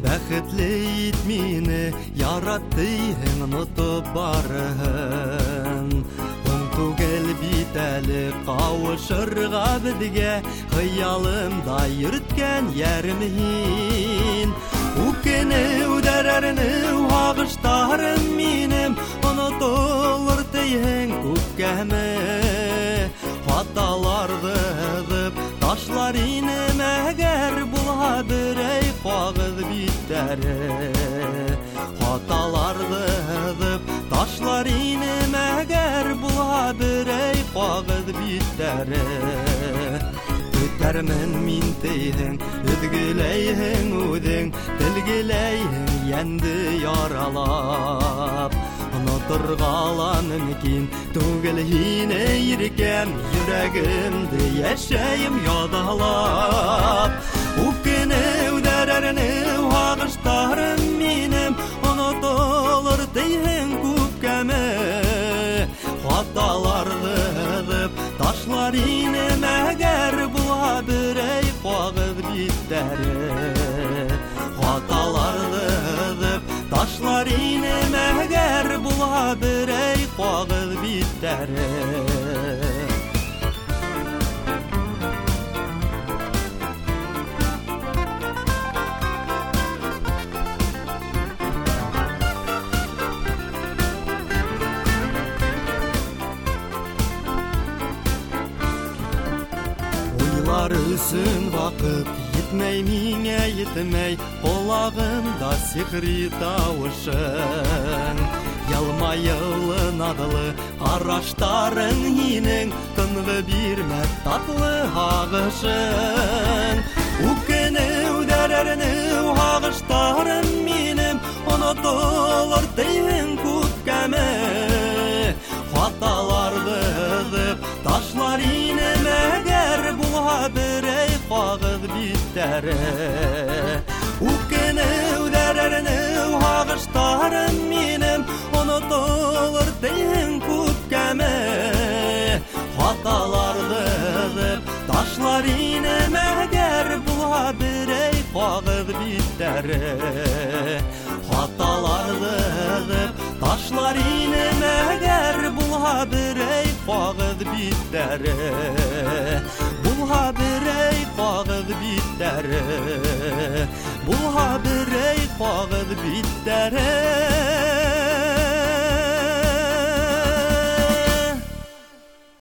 Бәхетле ит мине, яратты онытып барыһын. Түгел бит әле кавышырга беҙгә, хыялымда йөрткән ярым һин. Үкенеү дәрәрнеү һағыштарым минем, онотолор тейһең күккәме. Хаталарҙы һыҙып ташлар инем, әгәр булһа берәй ҡағыҙ биттәре. Хаталарҙы һыҙып ташлар инем, әгәр булһа берәй ҡағыҙ биттәре. Үтәрмен мин тейһең, өҙгөләйһең үҙең, телгеләйһең йәнде яралап. Оноторға ла мөмкин түгел һине иркәм, йөрәгемде йәшәйем яҙалап. Үкенеү дәрәрнеү һағыштарым минем, онотолор тейһең күккәме. Хаталарҙы һыҙып ташлар инем, әгәр булһа берәй ҡағыҙ биттәре. Хаталарҙы һыҙып ташлар инем, әгәр булһа берәй ҡағыҙ биттәре. Өсөн ваҡыт етмәй миңә етмәй, ҡолағымда сихри тауышың. Ялмайылы наҙлы ҡараштарың һинең, тынғы бирмәҫ татлы һағышың. Үкенеү дәрәрнеү һағыштарым минем, онотолор тейһең күккәме. Хаталарҙы һыҙып ташлар инем, әгәр булһа берәй ҡағыҙ биттәре. Үкенеү дәрәрнеү һағыштарым минем, онотолор тейһең күккәме. Хаталарҙы һыҙып ташлар инем, әгәр булһа берәй ҡағыҙ биттәре. Хаталарҙы һыҙып ташлар инем, әгәр булһа берәй ҡағыҙ биттәре. Булһа берәй